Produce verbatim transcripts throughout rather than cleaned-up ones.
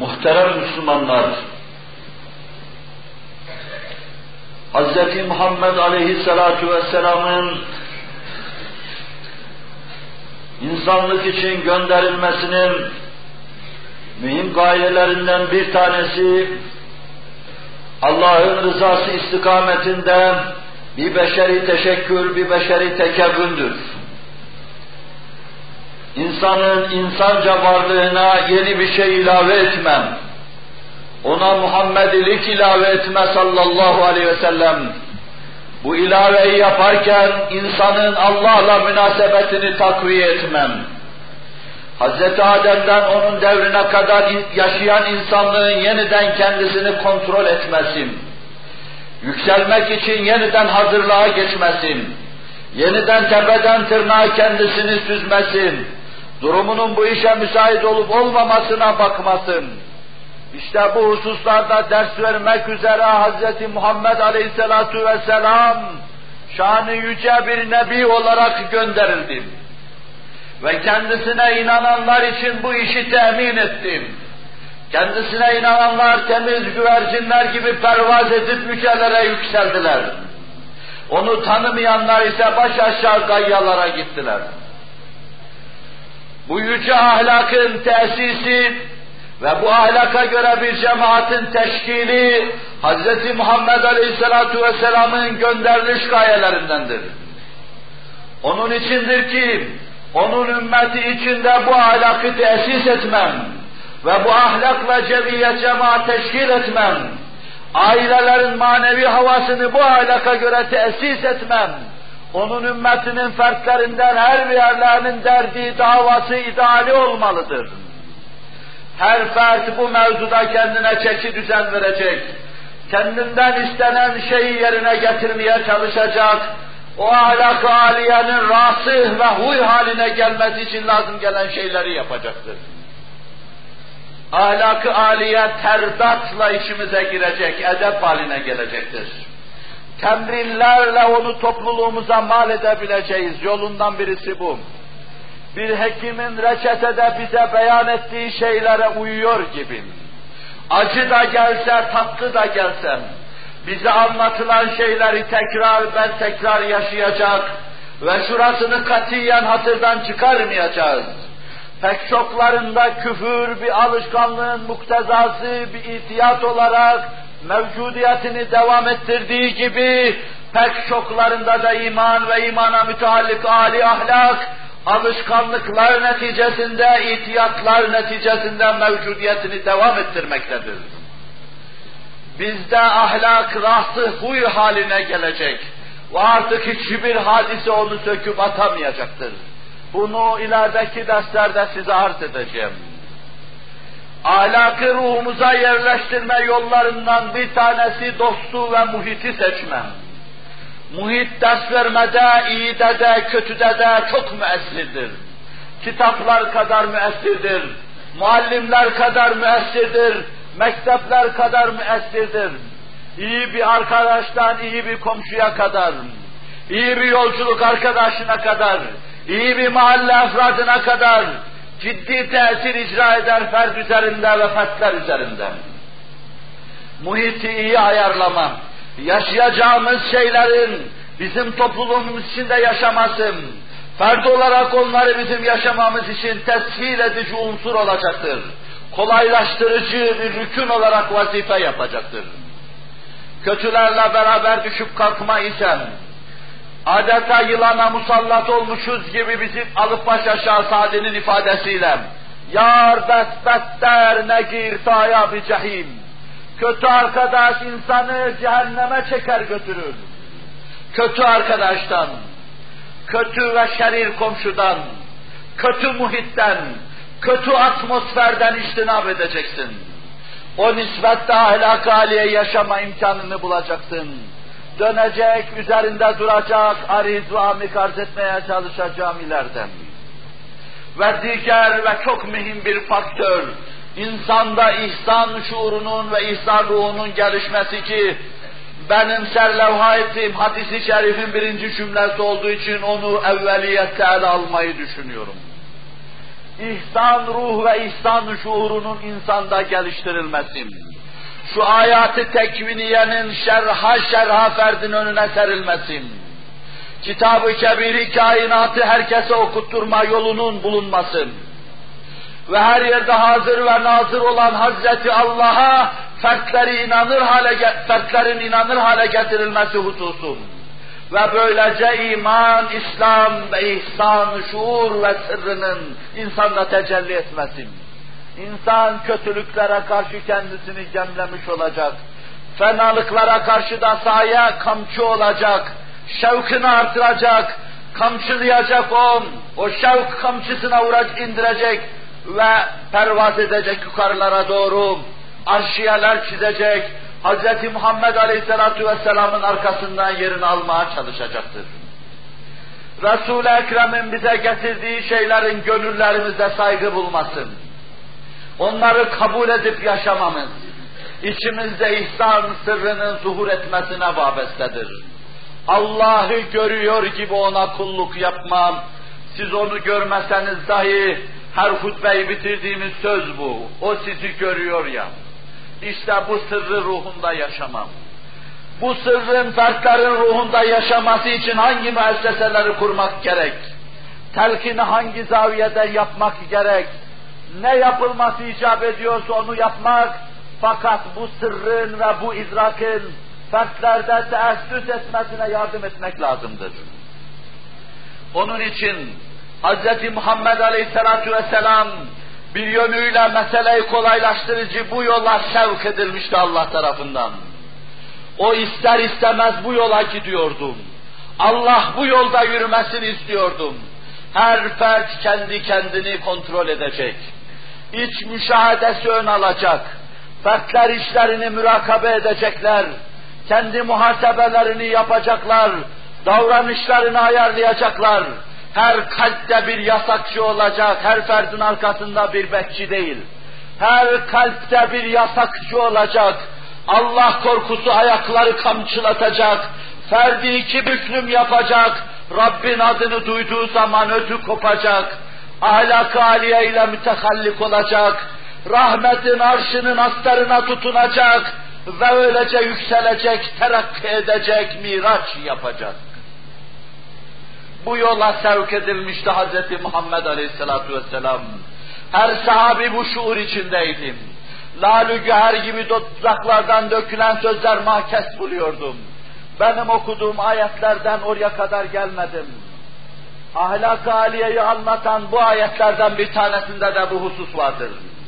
Muhterem Müslümanlar, Hz. Muhammed Aleyhisselatu Vesselam'ın insanlık için gönderilmesinin mühim gayelerinden bir tanesi, Allah'ın rızası istikametinde bir beşeri teşekkür, bir beşeri tekebbündür. İnsanın insanca varlığına yeni bir şey ilave etmem, ona Muhammedilik ilave etme sallallahu aleyhi ve sellem. Bu ilaveyi yaparken insanın Allah'la münasebetini takviye etmem. Hazreti Adem'den onun devrine kadar yaşayan insanlığın yeniden kendisini kontrol etmesin. Yükselmek için yeniden hazırlığa geçmesin. Yeniden tepeden tırnağa kendisini süzmesin. Durumunun bu işe müsait olup olmamasına bakmasın. İşte bu hususlarda ders vermek üzere Hz. Muhammed Aleyhisselatu Vesselam şanı yüce bir nebi olarak gönderildi. Ve kendisine inananlar için bu işi temin ettim. Kendisine inananlar temiz güvercinler gibi pervaz edip yücelere yükseldiler. Onu tanımayanlar ise baş aşağı gayyalara gittiler. Bu yüce ahlakın tesisi ve bu ahlaka göre bir cemaatin teşkili Hz. Muhammed Aleyhisselatu Vesselam'ın gönderiliş gayelerindendir. Onun içindir ki onun ümmeti içinde bu ahlakı tesis etmem ve bu ahlakla cemiyet cemaat teşkil etmem, ailelerin manevi havasını bu ahlaka göre tesis etmem, onun ümmetinin fertlerinden her birlerinin derdi, davası, ideali olmalıdır. Her fert bu mevzuda kendine çeki düzen verecek, kendinden istenen şeyi yerine getirmeye çalışacak, o ahlak-ı âliyenin rasih ve huy haline gelmesi için lazım gelen şeyleri yapacaktır. Ahlak-ı âliye terdatla içimize girecek, edep haline gelecektir. Temrinlerle onu topluluğumuza mal edebileceğiz, yolundan birisi bu. Bir hekimin reçetede bize beyan ettiği şeylere uyuyor gibi. Acı da gelse, tatlı da gelse, bize anlatılan şeyleri tekrar ben tekrar yaşayacak ve şurasını katiyen hatırdan çıkarmayacağız. Pek çoklarında küfür bir alışkanlığın muktezası, bir ihtiyat olarak mevcudiyetini devam ettirdiği gibi, pek çoklarında da iman ve imana müteallik âli ahlak, alışkanlıklar neticesinde, ihtiyatlar neticesinde mevcudiyetini devam ettirmektedir. Bizde ahlak rasih huy haline gelecek ve artık hiçbir hadise onu söküp atamayacaktır. Bunu ilerideki derslerde size arz edeceğim. Ahlakı ruhumuza yerleştirme yollarından bir tanesi dostu ve muhiti seçmem. Muhit ders vermede, iyide de, kötüde de çok müessirdir. Kitaplar kadar müessirdir, muallimler kadar müessirdir, mektepler kadar müessirdir. İyi bir arkadaştan iyi bir komşuya kadar, iyi bir yolculuk arkadaşına kadar, iyi bir mahalle efradına kadar ciddi tesir icra eder ferd üzerinde ve fertler üzerinde. Muhiti iyi ayarlama, yaşayacağımız şeylerin bizim topluluğumuz içinde yaşaması, ferd olarak onları bizim yaşamamız için teshil edici unsur olacaktır. Kolaylaştırıcı bir rükün olarak vazife yapacaktır. Kötülerle beraber düşüp kalkma ise, adeta yılana musallat olmuşuz gibi bizi alıp baş aşağı Sadi'nin ifadesiyle, yar besbetter negir taya bir cehim. Kötü arkadaş insanı cehenneme çeker götürür. Kötü arkadaştan, kötü ve şerir komşudan, kötü muhitten, kötü atmosferden içtinab edeceksin. O nispette ahlak-ı âliye yaşama imkanını bulacaksın. Dönecek, üzerinde duracak, ariz ve amik arz etmeye çalışacağım ileriden. Ve diğer ve çok mühim bir faktör, insanda ihsan şuurunun ve ihsan ruhunun gelişmesi ki, benim serlevha ettiğim hadis-i şerifin birinci cümlesi olduğu için onu evveliyette ele almayı düşünüyorum. ihsan ruh ve ihsan şuurunun insanda geliştirilmesi, şu ayat-ı tekviniyenin şerha şerha ferdin önüne serilmesi, Kitab-ı Kebir-i kainatı herkese okutturma yolunun bulunması ve her yerde hazır ve nazır olan Hazreti Allah'a fertleri inanır hale, fertlerin inanır hale getirilmesi hususu ve böylece iman, İslam ve ihsan, şuur ve sırrının insanda tecelli etmesi. İnsan kötülüklere karşı kendisini gemlemiş olacak, fenalıklara karşı da sahaya kamçı olacak, şevkini artıracak, kamçılayacak on, o şevk kamçısına vuracak, indirecek ve pervaz edecek yukarılara doğru, arşiyeler çizecek, Hz. Muhammed Aleyhisselatü Vesselam'ın arkasından yerini almaya çalışacaktır. Resul-i Ekrem'in bize getirdiği şeylerin gönüllerimizde saygı bulmasın. Onları kabul edip yaşamamız, içimizde ihsan sırrının zuhur etmesine vabestedir. Allah'ı görüyor gibi ona kulluk yapmam, siz onu görmeseniz dahi her hutbeyi bitirdiğimiz söz bu. O sizi görüyor ya. İşte bu sırrı ruhunda yaşamam. Bu sırrın fertlerin ruhunda yaşaması için hangi müesseseleri kurmak gerek? Telkini hangi zaviyeden yapmak gerek? Ne yapılması icap ediyorsa onu yapmak, fakat bu sırrın ve bu idrakın fertlerde teessüs etmesine yardım etmek lazımdır. Onun için Hz. Muhammed Aleyhisselatü Vesselam bir yönüyle meseleyi kolaylaştırıcı bu yola sevk edilmişti Allah tarafından. O ister istemez bu yola gidiyordum. Allah bu yolda yürümesini istiyordum. Her fert kendi kendini kontrol edecek. İç müşahedesi ön alacak. Fertler işlerini mürakabe edecekler. Kendi muhasebelerini yapacaklar. Davranışlarını ayarlayacaklar. Her kalpte bir yasakçı olacak, her ferdin arkasında bir bekçi değil. Her kalpte bir yasakçı olacak. Allah korkusu ayakları kamçılatacak. Ferdi iki büklüm yapacak. Rabbin adını duyduğu zaman ödü kopacak. Ahlak-ı âliye ile mütehallik olacak. Rahmetin arşının astarına tutunacak. Ve öylece yükselecek, terakki edecek, miraç yapacak. Bu yola sevk edilmişti Hz. Muhammed Aleyhisselatü Vesselam. Her sahabi bu şuur içindeydim. Lal-ü güher gibi dudaklardan dökülen sözler mahkes buluyordum. Benim okuduğum ayetlerden oraya kadar gelmedim. Ahlak-ı âliyeyi anlatan bu ayetlerden bir tanesinde de bu husus vardır.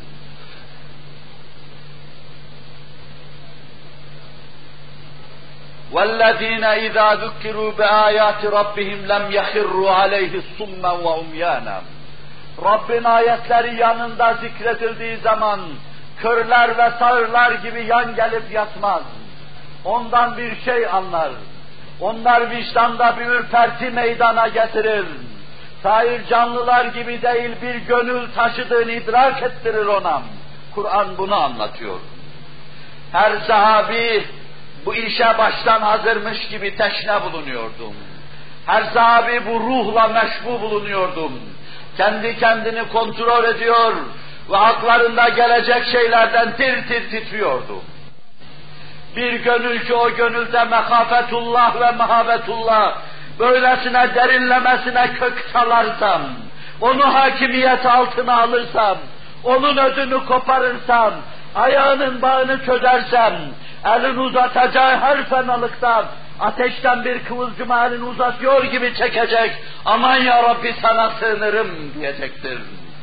وَالَّذ۪ينَ اِذَا ذُكِّرُوا بِآيَاتِ رَبِّهِمْ لَمْ يَخِرُّوا عَلَيْهِ صُمًّا وَعُمْيَانًا. Rabbin ayetleri yanında zikredildiği zaman körler ve sağırlar gibi yan gelip yatmaz. Ondan bir şey anlar. Onlar vicdanda bir ürperti meydana getirir. Sair canlılar gibi değil bir gönül taşıdığını idrak ettirir ona. Kur'an bunu anlatıyor. Her sahabi bu işe baştan hazırmış gibi teşne bulunuyordum. Her sahabi bu ruhla meşbu bulunuyordum. Kendi kendini kontrol ediyor ve haklarında gelecek şeylerden tir tir titriyordum. Bir gönül ki o gönülde mehafetullah ve mehabetullah böylesine derinlemesine kök salarsam, onu hakimiyet altına alırsam, onun ödünü koparırsam, ayağının bağını çözersem, elini uzatacağı her fenalıktan, ateşten bir kıvılcıma elini uzatıyor gibi çekecek, aman ya Rabbi sana sığınırım diyecektir.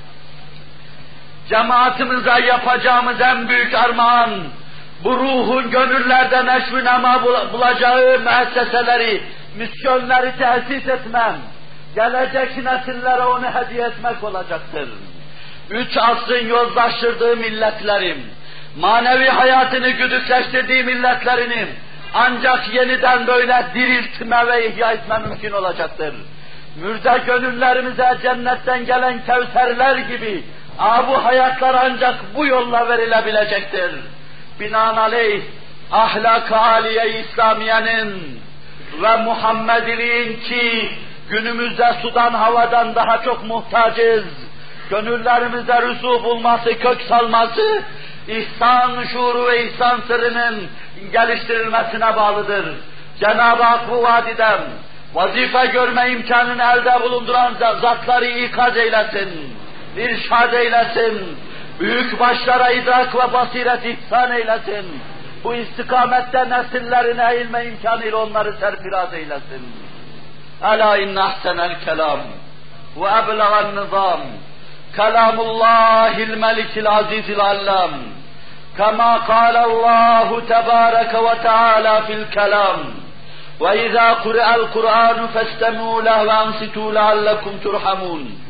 Cemaatimize yapacağımız en büyük armağan, bu ruhun gönüllerde neşv-i nema bulacağı müesseseleri, misyonları tesis etmem, gelecek nesillere onu hediye etmek olacaktır. Üç asrın yozlaştırdığı milletlerim, manevi hayatını güdükleştirdiği milletlerinin ancak yeniden böyle diriltme ve ihya etme mümkün olacaktır. Mürde gönüllerimize cennetten gelen kevserler gibi â bu hayatlar ancak bu yolla verilebilecektir. Binaenaleyh ahlak-ı âliye-i İslamiye'nin ve Muhammediliğin ki günümüzde sudan havadan daha çok muhtacız, gönüllerimize rüsu bulması, kök salması, ihsan şuuru ve ihsan sırrının geliştirilmesine bağlıdır. Cenab-ı Hak bu vadiden vazife görme imkanını elde bulunduran zatları ikaz eylesin, irşad eylesin, büyük başlara idrak ve basiret ihsan eylesin. Bu istikamette nesillerine eğilme imkanıyla onları serfiraz eylesin. Ela inne ahsenel kelam ve eblegan nizam kelamullahil melikil azizil allam kema kâlallahu tebâreke ve teâlâ fil kelam ve izâ kure'el Kur'anu festemû leh ve ansitû leallekum turhamun.